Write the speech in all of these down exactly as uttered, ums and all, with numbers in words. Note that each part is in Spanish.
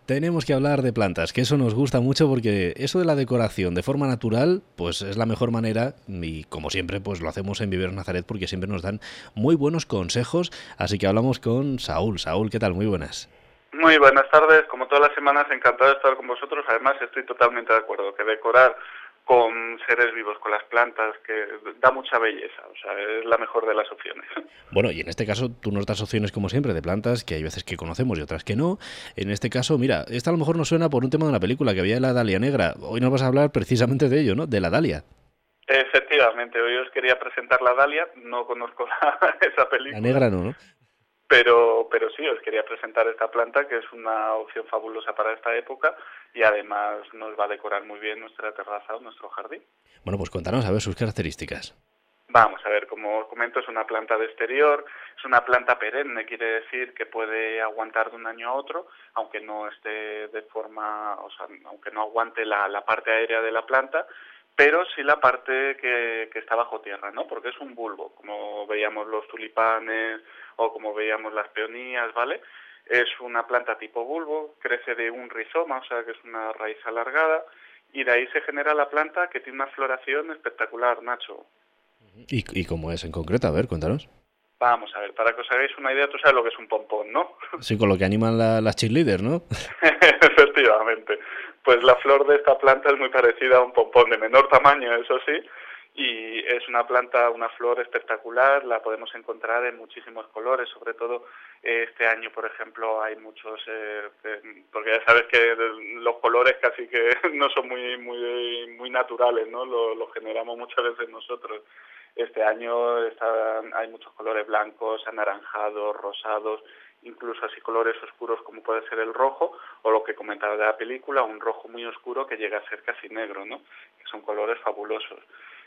tenemos que hablar de plantas, que eso nos gusta mucho porque eso de la decoración de forma natural, pues es la mejor manera y como siempre, pues lo hacemos en Viveros Nazaret porque siempre nos dan muy buenos consejos, así que hablamos con Saúl. Saúl, ¿qué tal? Muy buenas. Muy buenas tardes, como todas las semanas, encantado de estar con vosotros. Además, estoy totalmente de acuerdo que decorar con seres vivos, con las plantas, que da mucha belleza, o sea, es la mejor de las opciones. Bueno, y en este caso tú nos das opciones como siempre de plantas que hay veces que conocemos y otras que no. En este caso, mira, esta a lo mejor nos suena por un tema de una película que había la Dalia Negra. Hoy nos vas a hablar precisamente de ello, ¿no? De la Dalia. Efectivamente, hoy os quería presentar la Dalia, no conozco la, esa La película, negra no, ¿no? pero, pero sí, os quería presentar esta planta, que es una opción fabulosa para esta época y además nos va a decorar muy bien nuestra terraza o nuestro jardín. Bueno, pues cuéntanos a ver sus características. Vamos a ver, como os comento, es una planta de exterior, es una planta perenne, quiere decir que puede aguantar de un año a otro, aunque no esté de forma, o sea, aunque no aguante la, la parte aérea de la planta, pero sí la parte que, que está bajo tierra, ¿no? Porque es un bulbo, como veíamos los tulipanes o como veíamos las peonías, ¿vale? Es una planta tipo bulbo, crece de un rizoma, o sea que es una raíz alargada, y de ahí se genera la planta que tiene una floración espectacular, Nacho. ¿Y, y cómo es en concreto? A ver, cuéntanos. Vamos a ver, para que os hagáis una idea, tú sabes lo que es un pompón, ¿no? Sí, con lo que animan la- las cheerleaders, ¿no? Efectivamente. Pues la flor de esta planta es muy parecida a un pompón de menor tamaño, eso sí, y es una planta, una flor espectacular, la podemos encontrar en muchísimos colores, sobre todo eh, este año, por ejemplo, hay muchos, eh, eh, porque ya sabes que los colores casi que no son muy muy muy naturales, ¿no? Lo, lo generamos muchas veces nosotros. Este año están, hay muchos colores blancos, anaranjados, rosados, incluso así colores oscuros como puede ser el rojo, o lo que comentaba de la película, un rojo muy oscuro que llega a ser casi negro, ¿no? Que son colores fabulosos.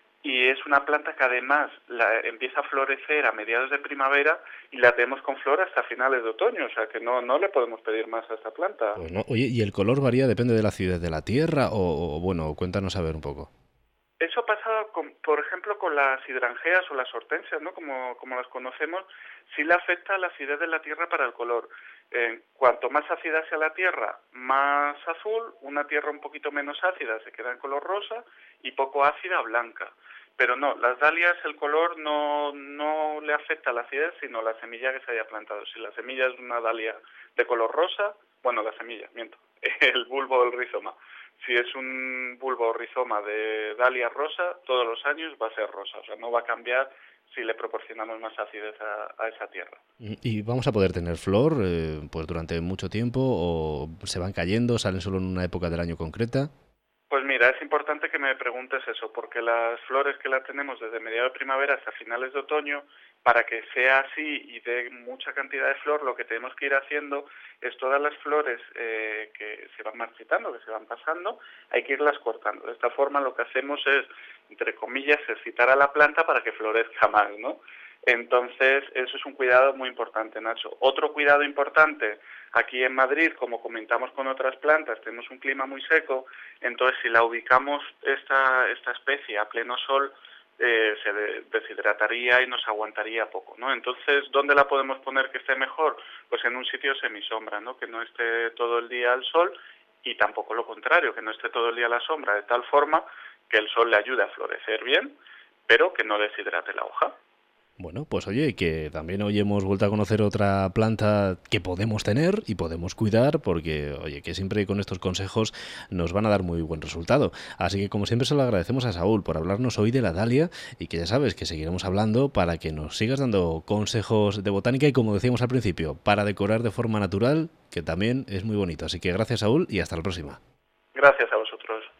Y es una planta que además la, empieza a florecer a mediados de primavera y la tenemos con flor hasta finales de otoño, o sea que no, no le podemos pedir más a esta planta. Pues no. Oye, ¿y el color varía, depende de la acidez de la tierra? O, o, bueno, cuéntanos a ver un poco. Eso pasa, con, por ejemplo, con las hidrangeas o las hortensias, ¿no? Como, como las conocemos, sí le afecta la acidez de la tierra para el color. Eh, cuanto más ácida sea la tierra, más azul, una tierra un poquito menos ácida se queda en color rosa y poco ácida, blanca. Pero no, las dalias el color no, no le afecta a la acidez, sino la semilla que se haya plantado. Si la semilla es una dalia de color rosa, bueno, la semilla, miento, el bulbo o el rizoma. Si es un bulbo o rizoma de dalia rosa, todos los años va a ser rosa, o sea, no va a cambiar si le proporcionamos más acidez a, a esa tierra. ¿Y vamos a poder tener flor eh, pues durante mucho tiempo o se van cayendo, salen solo en una época del año concreta? Pues mira, es importante que me preguntes eso, porque las flores que las tenemos desde mediados de primavera hasta finales de otoño, para que sea así y dé mucha cantidad de flor, lo que tenemos que ir haciendo es todas las flores eh, que se van marchitando, que se van pasando, hay que irlas cortando. De esta forma lo que hacemos es, entre comillas, excitar a la planta para que florezca más, ¿no? Entonces, eso es un cuidado muy importante, Nacho. Otro cuidado importante, aquí en Madrid, como comentamos con otras plantas, tenemos un clima muy seco, entonces si la ubicamos esta, esta especie a pleno sol, eh, se de, deshidrataría y nos aguantaría poco, ¿no? Entonces, ¿dónde la podemos poner que esté mejor? Pues en un sitio semisombra, ¿no? Que no esté todo el día al sol y tampoco lo contrario, que no esté todo el día a la sombra, de tal forma que el sol le ayude a florecer bien, pero que no deshidrate la hoja. Bueno, pues oye, que también hoy hemos vuelto a conocer otra planta que podemos tener y podemos cuidar porque, oye, que siempre con estos consejos nos van a dar muy buen resultado. Así que como siempre se lo agradecemos a Saúl por hablarnos hoy de la dalia y que ya sabes que seguiremos hablando para que nos sigas dando consejos de botánica y como decíamos al principio, para decorar de forma natural, que también es muy bonito. Así que gracias Saúl y hasta la próxima. Gracias a vosotros.